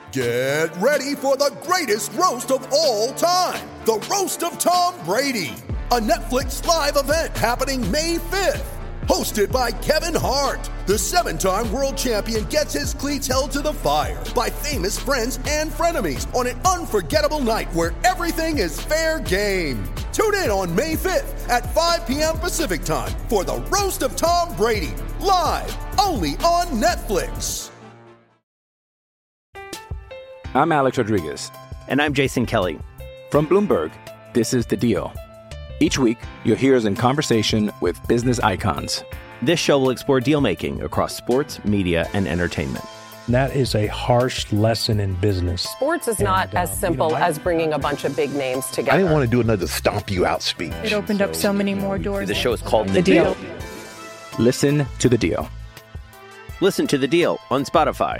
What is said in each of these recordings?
Get ready for the greatest roast of all time, the Roast of Tom Brady, a Netflix live event happening May 5th. Hosted by Kevin Hart, the 7-time world champion gets his cleats held to the fire by famous friends and frenemies on an unforgettable night where everything is fair game. Tune in on May 5th at 5 p.m. Pacific time for the Roast of Tom Brady, live only on Netflix. I'm Alex Rodriguez. And I'm Jason Kelly. From Bloomberg, this is The Deal. Each week, you'll hear us in conversation with business icons. This show will explore deal-making across sports, media, and entertainment. That is a harsh lesson in business. Sports is not as simple as bringing a bunch of big names together. I didn't want to do another stomp you out speech. It opened up so many more doors. The show is called The Deal. Listen to The Deal. Listen to The Deal on Spotify.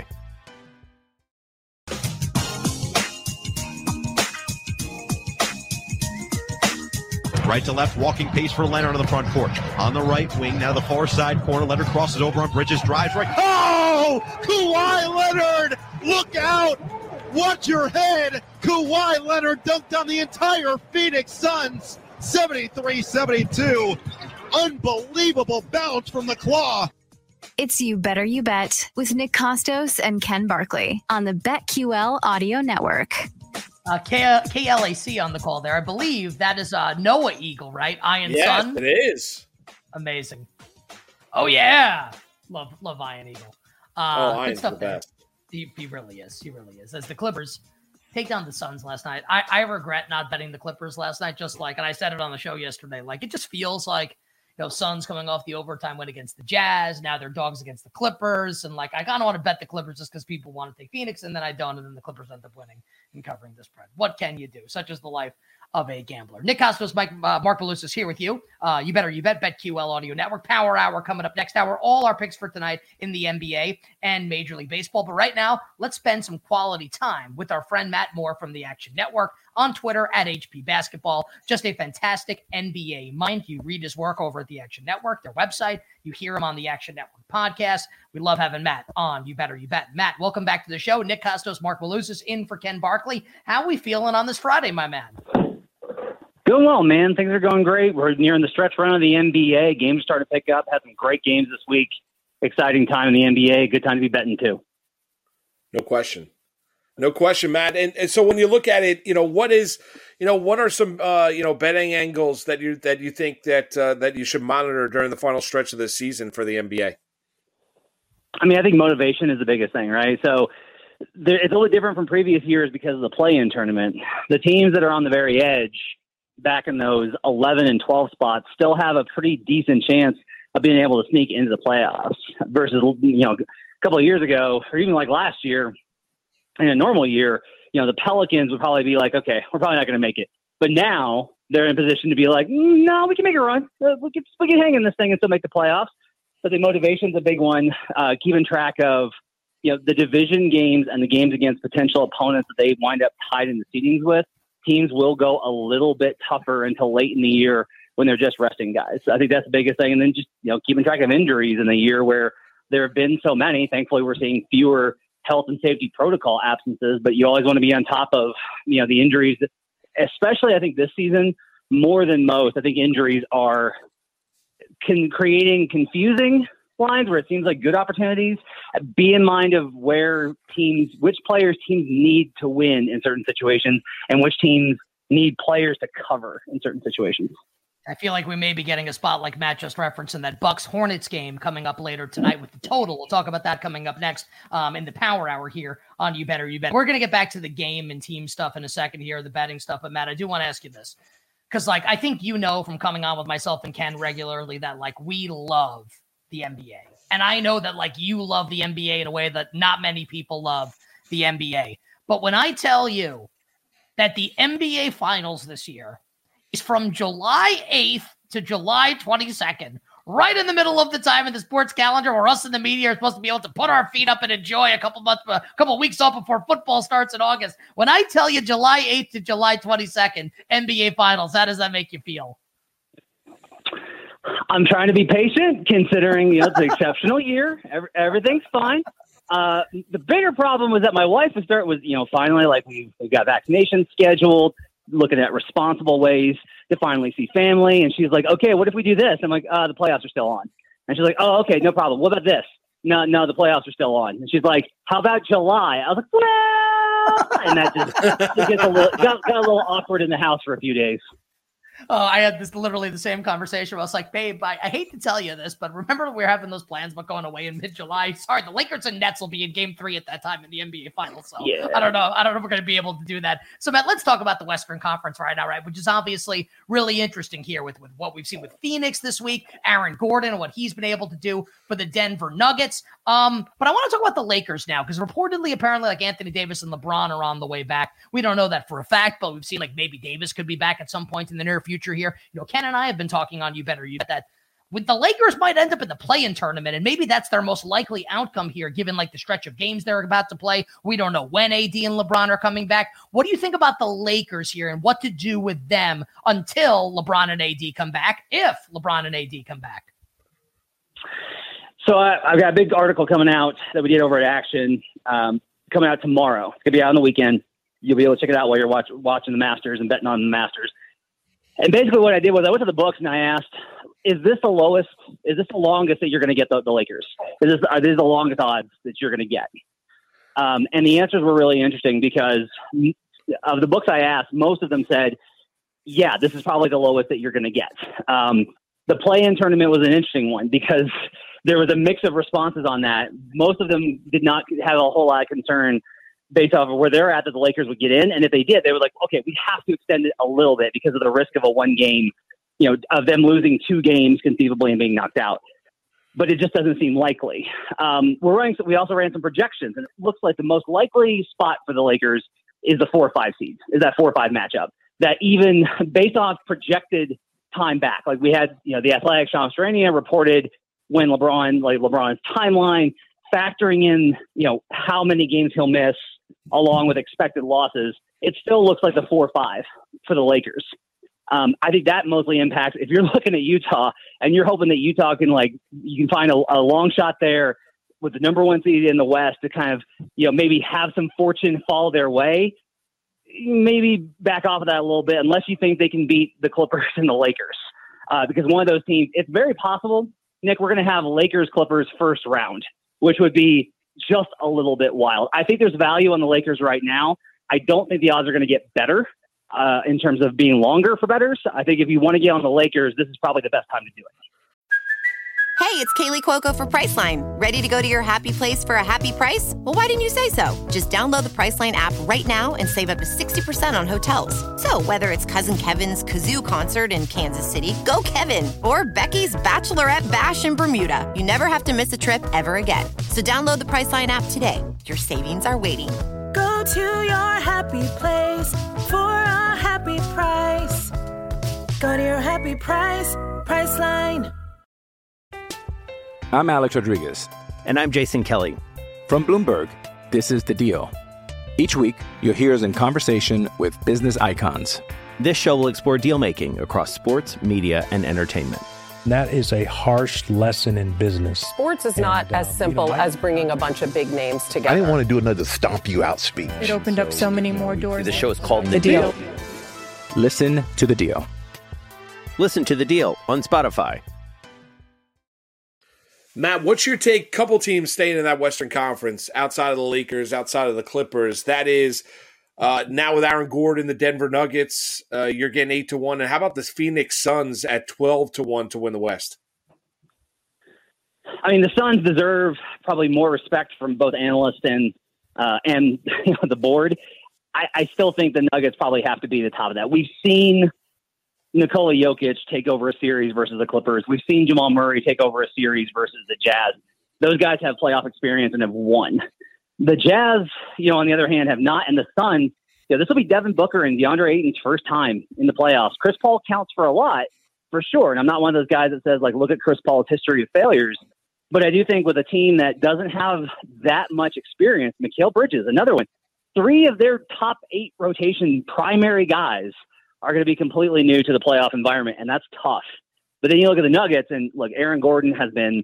Right to left, walking pace for Leonard on the front court. On the right wing, now the far side corner. Leonard crosses over on Bridges, drives right. Oh! Kawhi Leonard! Look out! Watch your head! Kawhi Leonard dunked on the entire Phoenix Suns. 73-72. Unbelievable bounce from the claw. It's You Better You Bet with Nick Costos and Ken Barkley on the BetQL Audio Network. KLAC on the call there. I believe that is Noah Eagle, right? Iron Sun. Yes, it is. Amazing. Oh, yeah. Love Iron Eagle. Iron's the best. He really is. He really is. As the Clippers take down the Suns last night, I regret not betting the Clippers last night, and I said it on the show yesterday, it just feels like, Suns coming off the overtime win against the Jazz. Now they're dogs against the Clippers. And I kind of want to bet the Clippers just because people want to take Phoenix, and then I don't. And then the Clippers end up winning and covering the spread. What can you do? Such is the life of a gambler. Nick Costos, Mark Belusis is here with you. You Better You Bet, BetQL Audio Network. Power Hour coming up next hour. All our picks for tonight in the NBA and Major League Baseball. But right now, let's spend some quality time with our friend Matt Moore from the Action Network on Twitter at HP Basketball. Just a fantastic NBA mind. You read his work over at the Action Network, their website. You hear him on the Action Network podcast. We love having Matt on You Better You Bet. Matt, welcome back to the show. Nick Costos, Mark Belusis in for Ken Barkley. How are we feeling on this Friday, my man? Doing well, man. Things are going great. We're nearing the stretch run of the NBA. Games starting to pick up. Had some great games this week. Exciting time in the NBA. Good time to be betting, too. No question. No question, Matt. And so when you look at it, what are some betting angles that you think that you should monitor during the final stretch of this season for the NBA? I think motivation is the biggest thing, right? So it's a little different from previous years because of the play-in tournament. The teams that are on the very edge, back in those 11 and 12 spots, still have a pretty decent chance of being able to sneak into the playoffs versus, a couple of years ago, or even like last year, in a normal year, the Pelicans would probably be like, okay, we're probably not going to make it. But now they're in a position to be like, no, we can make a run. We can hang in this thing and still make the playoffs. But the motivation's a big one. Keeping track of, the division games and the games against potential opponents that they wind up tied in the seedings with. Teams will go a little bit tougher until late in the year when they're just resting guys. So I think that's the biggest thing. And then just, keeping track of injuries in the year where there have been so many. Thankfully, we're seeing fewer health and safety protocol absences, but you always want to be on top of, the injuries, especially I think this season more than most. I think injuries are creating confusing lines where it seems like good opportunities. Be in mind of which players teams need to win in certain situations and which teams need players to cover in certain situations. I feel like we may be getting a spot like Matt just referenced in that Bucks-Hornets game coming up later tonight with the total. We'll talk about that coming up next in the Power Hour here on You Better You Bet. We're going to get back to the game and team stuff in a second here, the betting stuff. But, Matt, I do want to ask you this because, I think from coming on with myself and Ken regularly that, we love the NBA. And I know that, you love the NBA in a way that not many people love the NBA. But when I tell you that the NBA Finals this year is from July 8th to July 22nd, right in the middle of the time in the sports calendar where us in the media are supposed to be able to put our feet up and enjoy a couple weeks off before football starts in August. When I tell you July 8th to July 22nd, NBA Finals, how does that make you feel? I'm trying to be patient considering, it's an exceptional year. Everything's fine. The bigger problem was that my wife was finally, like, we got vaccinations scheduled, looking at responsible ways to finally see family. And she's like, okay, what if we do this? I'm like, the playoffs are still on. And she's like, oh, okay, no problem. What about this? No, the playoffs are still on. And she's like, how about July? I was like, well, and that just it gets got a little awkward in the house for a few days. Oh, I had literally the same conversation where I was like, babe, I hate to tell you this, but remember we were having those plans about going away in mid-July? Sorry, the Lakers and Nets will be in Game 3 at that time in the NBA Finals. So yeah. I don't know if we're going to be able to do that. So, Matt, let's talk about the Western Conference right now, right? Which is obviously really interesting here with what we've seen with Phoenix this week, Aaron Gordon and what he's been able to do for the Denver Nuggets. But I want to talk about the Lakers now, because reportedly, apparently, like Anthony Davis and LeBron are on the way back. We don't know that for a fact, but we've seen like maybe Davis could be back at some point in the near future here. You know, Ken and I have been talking on You Better You Bet that with the Lakers might end up in the play-in tournament, and maybe that's their most likely outcome here, given like the stretch of games they're about to play. We don't know when AD and LeBron are coming back. What do you think about the Lakers here and what to do with them until LeBron and AD come back, if LeBron and AD come back? So I've got a big article coming out that we did over at Action, coming out tomorrow. It's going to be out on the weekend. You'll be able to check it out while you're watching the Masters and betting on the Masters. And basically what I did was I went to the books and I asked, is this the longest that you're going to get the Lakers? Are these the longest odds that you're going to get? And the answers were really interesting, because of the books I asked, most of them said, yeah, this is probably the lowest that you're going to get. The play-in tournament was an interesting one, because there was a mix of responses on that. Most of them did not have a whole lot of concern based off of where they're at that the Lakers would get in. And if they did, they were like, okay, we have to extend it a little bit because of the risk of a one game, of them losing 2 games conceivably and being knocked out. But it just doesn't seem likely. We also ran some projections, and it looks like the most likely spot for the Lakers is the 4 or 5 seeds, is that 4 or 5 matchup. That even based off projected time back, like we had, the Athletic, Sean Strania reported when LeBron's timeline, factoring in, how many games he'll miss along with expected losses, it still looks like the 4 or 5 for the Lakers. I think that mostly impacts if you're looking at Utah and you're hoping that Utah can you can find a long shot there with the number 1 seed in the West to kind of, maybe have some fortune fall their way. Maybe back off of that a little bit, unless you think they can beat the Clippers and the Lakers. Because one of those teams, it's very possible, Nick, we're going to have Lakers-Clippers first round, which would be just a little bit wild. I think there's value on the Lakers right now. I don't think the odds are going to get better in terms of being longer for bettors. I think if you want to get on the Lakers, this is probably the best time to do it. Hey, it's Kaylee Cuoco for Priceline. Ready to go to your happy place for a happy price? Well, why didn't you say so? Just download the Priceline app right now and save up to 60% on hotels. So whether it's Cousin Kevin's Kazoo Concert in Kansas City, go Kevin, or Becky's Bachelorette Bash in Bermuda, you never have to miss a trip ever again. So download the Priceline app today. Your savings are waiting. Go to your happy place for a happy price. Go to your happy price, Priceline. I'm Alex Rodriguez. And I'm Jason Kelly. From Bloomberg, this is The Deal. Each week, you'll hear us in conversation with business icons. This show will explore deal-making across sports, media, and entertainment. That is a harsh lesson in business. Sports is not as simple as bringing a bunch of big names together. I didn't want to do another stomp you out speech. It opened up so many more doors. The show is called The Deal. Listen to The Deal. Listen to The Deal on Spotify. Matt, what's your take? Couple teams staying in that Western Conference outside of the Lakers, outside of the Clippers. That is now with Aaron Gordon, the Denver Nuggets, you're getting 8-1. And how about the Phoenix Suns at 12-1 to win the West? I mean, the Suns deserve probably more respect from both analysts and the board. I still think the Nuggets probably have to be the top of that. We've seen Nikola Jokic take over a series versus the Clippers. We've seen Jamal Murray take over a series versus the Jazz. Those guys have playoff experience and have won. The Jazz, on the other hand, have not. And the Suns, this will be Devin Booker and DeAndre Ayton's first time in the playoffs. Chris Paul counts for a lot, for sure. And I'm not one of those guys that says, look at Chris Paul's history of failures. But I do think with a team that doesn't have that much experience, Mikal Bridges, another one, 3 of their top 8 rotation primary guys are going to be completely new to the playoff environment, and that's tough. But then you look at the Nuggets, and look, Aaron Gordon has been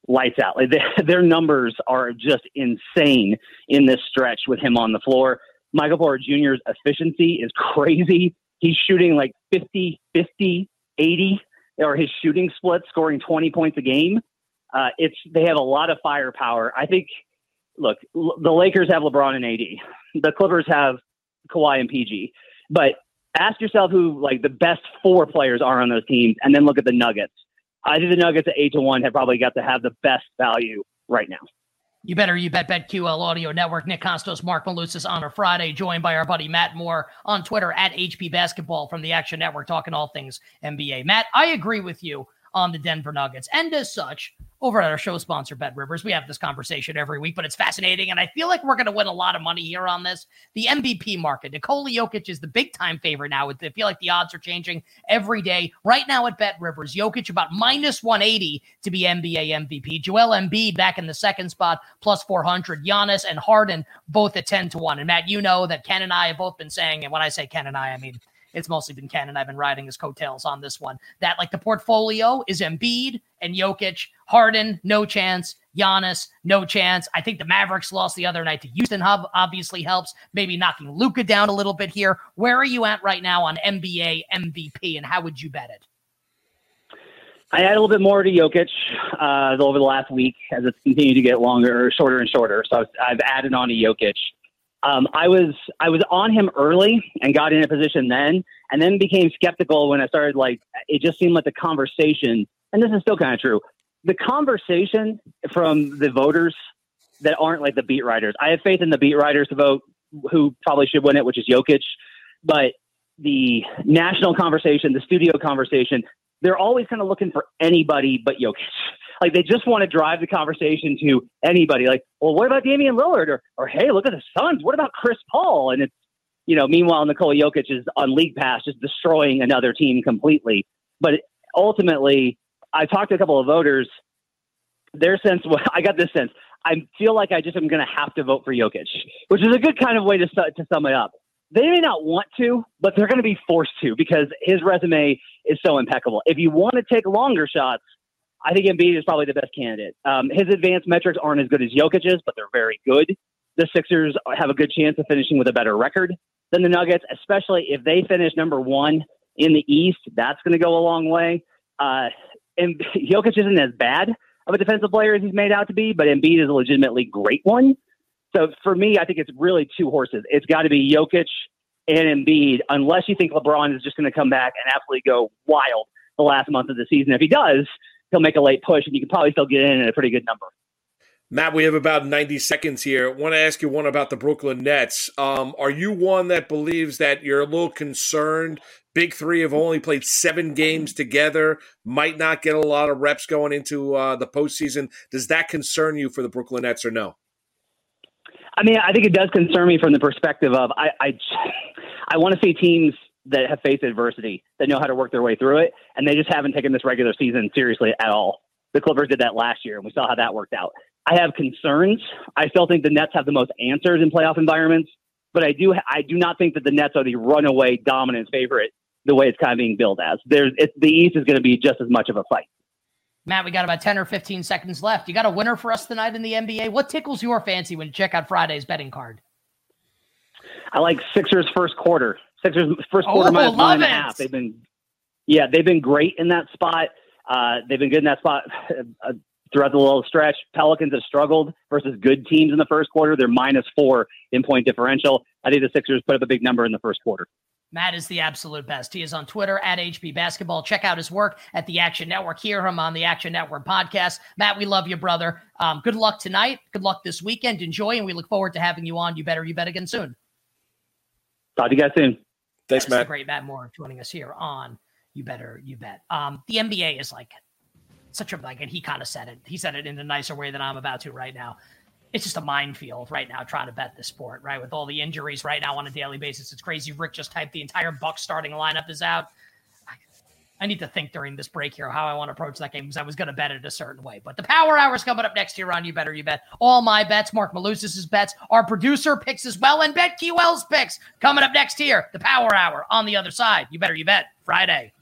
lights out. Like their numbers are just insane in this stretch with him on the floor. Michael Porter Jr.'s efficiency is crazy. He's shooting like 50, 50, 80, or his shooting split, scoring 20 points a game. They have a lot of firepower. I think, look, the Lakers have LeBron and AD. The Clippers have Kawhi and PG. But ask yourself who like the best 4 players are on those teams, and then look at the Nuggets. I think the Nuggets at 8-1 have probably got to have the best value right now. You better, you bet, BetQL Audio Network. Nick Kostos, Mark Malusis on a Friday, joined by our buddy Matt Moore on Twitter at HP Basketball from the Action Network, talking all things NBA. Matt, I agree with you on the Denver Nuggets. And as such, over at our show sponsor, Bet Rivers, we have this conversation every week, but it's fascinating. And I feel like we're going to win a lot of money here on this. The MVP market. Nikola Jokic is the big time favorite now. I feel like the odds are changing every day. Right now at Bet Rivers, Jokic about minus 180 to be NBA MVP. Joel Embiid back in the second spot, plus 400. Giannis and Harden both at 10-1. And Matt, you know that Ken and I have both been saying, and when I say Ken and I mean it's mostly been Ken, and I've been riding his coattails on this one, that like the portfolio is Embiid and Jokic. Harden, no chance. Giannis, no chance. I think the Mavericks lost the other night to Houston. Obviously helps. Maybe knocking Luka down a little bit here. Where are you at right now on NBA MVP, and how would you bet it? I add a little bit more to Jokic over the last week as it's continued to get longer, shorter and shorter. So I've added on to Jokic. I was on him early and got in a position then, and then became skeptical when I started, like, it just seemed like the conversation, and this is still kind of true, the conversation from the voters that aren't like the beat writers. I have faith in the beat writers to vote who probably should win it, which is Jokic, but the national conversation, the studio conversation, they're always kind of looking for anybody but Jokic. Like, they just want to drive the conversation to anybody. Like, well, what about Damian Lillard? Or hey, look at the Suns. What about Chris Paul? And it's, meanwhile, Nikola Jokic is on League Pass, just destroying another team completely. But ultimately, I talked to a couple of voters. Their sense, I got this sense. I feel like I just am going to have to vote for Jokic, which is a good kind of way to sum it up. They may not want to, but they're going to be forced to because his resume is so impeccable. If you want to take longer shots, I think Embiid is probably the best candidate. His advanced metrics aren't as good as Jokic's, but they're very good. The Sixers have a good chance of finishing with a better record than the Nuggets, especially if they finish number 1 in the East. That's going to go a long way. And Jokic isn't as bad of a defensive player as he's made out to be, but Embiid is a legitimately great one. So for me, I think it's really 2 horses. It's got to be Jokic and Embiid, unless you think LeBron is just going to come back and absolutely go wild the last month of the season. If he does, he'll make a late push, and you can probably still get in at a pretty good number. Matt, we have about 90 seconds here. I want to ask you one about the Brooklyn Nets. Are you one that believes that you're a little concerned? Big Three have only played 7 games together, might not get a lot of reps going into the postseason. Does that concern you for the Brooklyn Nets or no? I mean, I think it does concern me from the perspective of I want to see teams that have faced adversity, that know how to work their way through it, and they just haven't taken this regular season seriously at all. The Clippers did that last year, and we saw how that worked out. I have concerns. I still think the Nets have the most answers in playoff environments, but I do not think that the Nets are the runaway dominant favorite the way it's kind of being billed as. The East is going to be just as much of a fight. Matt, we got about 10 or 15 seconds left. You got a winner for us tonight in the NBA? What tickles your fancy when you check out Friday's betting card? I like Sixers first quarter. Sixers first quarter minus 1.5. They've been great in that spot. They've been good in that spot throughout the little stretch. Pelicans have struggled versus good teams in the first quarter. They're -4 in point differential. I think the Sixers put up a big number in the first quarter. Matt is the absolute best. He is on Twitter at HP Basketball. Check out his work at the Action Network. Hear him on the Action Network podcast. Matt, we love you, brother. Good luck tonight. Good luck this weekend. Enjoy, and we look forward to having you on. You bet again soon. Talk to you guys soon. Thanks, Matt. The great Matt Moore joining us here on You Bet. The NBA is like such a, and he kind of said it. He said it in a nicer way than I'm about to right now. It's just a minefield right now trying to bet this sport, right? With all the injuries right now on a daily basis. It's crazy. Rick just typed the entire Bucks starting lineup is out. I need to think during this break here how I want to approach that game because I was going to bet it a certain way. But the Power Hour is coming up next here on You Bet. All my bets, Mark Malusis' bets, our producer picks as well, and BetQL's picks coming up next here. The Power Hour on the other side. You Bet Friday.